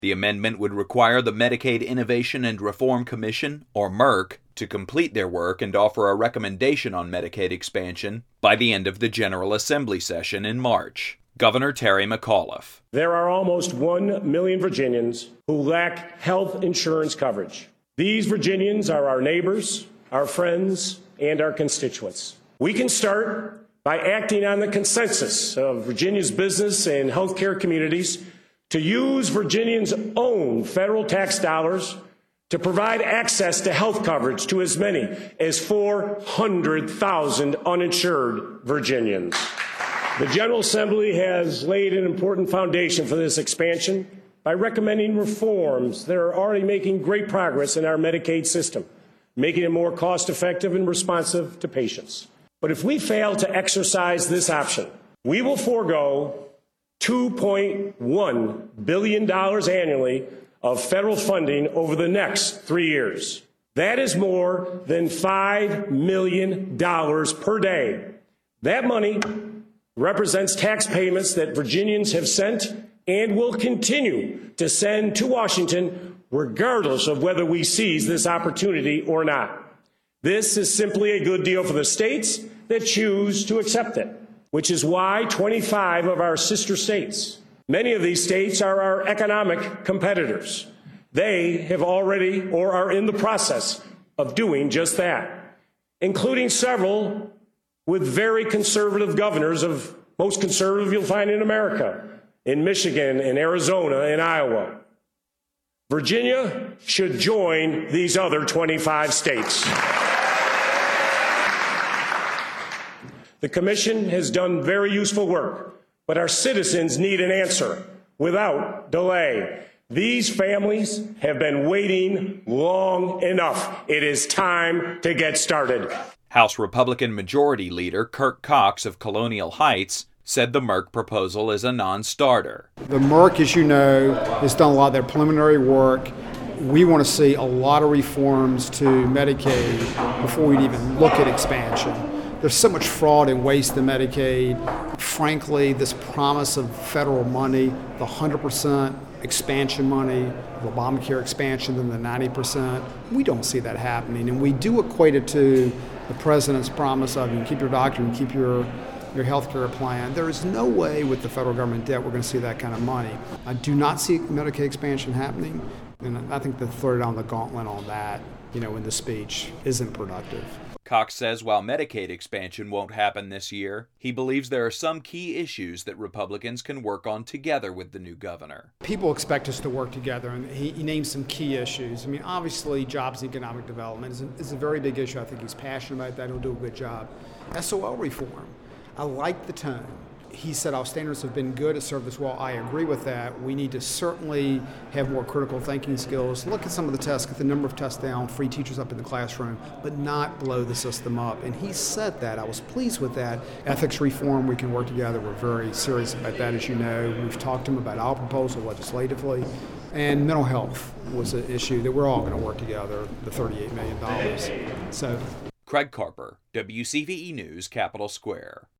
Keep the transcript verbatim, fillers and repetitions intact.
The amendment would require the Medicaid Innovation and Reform Commission, or MERC, to complete their work and offer a recommendation on Medicaid expansion by the end of the General Assembly session in March. Governor Terry McAuliffe. There are almost one million Virginians who lack health insurance coverage. These Virginians are our neighbors, our friends, and our constituents. We can start by acting on the consensus of Virginia's business and healthcare communities to use Virginians' own federal tax dollars to provide access to health coverage to as many as four hundred thousand uninsured Virginians. The General Assembly has laid an important foundation for this expansion by recommending reforms that are already making great progress in our Medicaid system, making it more cost-effective and responsive to patients. But if we fail to exercise this option, we will forego two point one billion dollars annually of federal funding over the next three years. That is more than five million dollars per day. That money represents tax payments that Virginians have sent and will continue to send to Washington regardless of whether we seize this opportunity or not. This is simply a good deal for the states that choose to accept it, which is why twenty-five of our sister states, many of these states are our economic competitors. They have already or are in the process of doing just that, including several with very conservative governors, of most conservative you'll find in America, in Michigan, in Arizona, in Iowa. Virginia should join these other twenty-five states. The Commission has done very useful work, but our citizens need an answer without delay. These families have been waiting long enough. It is time to get started. House Republican Majority Leader Kirk Cox of Colonial Heights said the Merck proposal is a non-starter. The Merck, as you know, has done a lot of their preliminary work. We want to see a lot of reforms to Medicaid before we'd even look at expansion. There's so much fraud and waste in Medicaid. Frankly, this promise of federal money, the one hundred percent expansion money, of Obamacare expansion, then the ninety percent, we don't see that happening. And we do equate it to the president's promise of you can keep your doctor and keep your your health care plan. There is no way with the federal government debt we're going to see that kind of money. I do not see Medicaid expansion happening, and I think the throw down the gauntlet on that, you know, in the speech isn't productive. Cox says while Medicaid expansion won't happen this year, he believes there are some key issues that Republicans can work on together with the new governor. People expect us to work together, and he, he named some key issues. I mean, obviously, jobs and economic development is a, is a very big issue. I think he's passionate about that. He'll do a good job. S O L reform. I like the tone. He said our standards have been good, it served us well. I agree with that. We need to certainly have more critical thinking skills. Look at some of the tests, get the number of tests down, free teachers up in the classroom, but not blow the system up. And he said that. I was pleased with that. Ethics reform, we can work together. We're very serious about that, as you know. We've talked to him about our proposal legislatively. And mental health was an issue that we're all going to work together, the thirty-eight million dollars. So, Craig Carper, W C V E News, Capitol Square.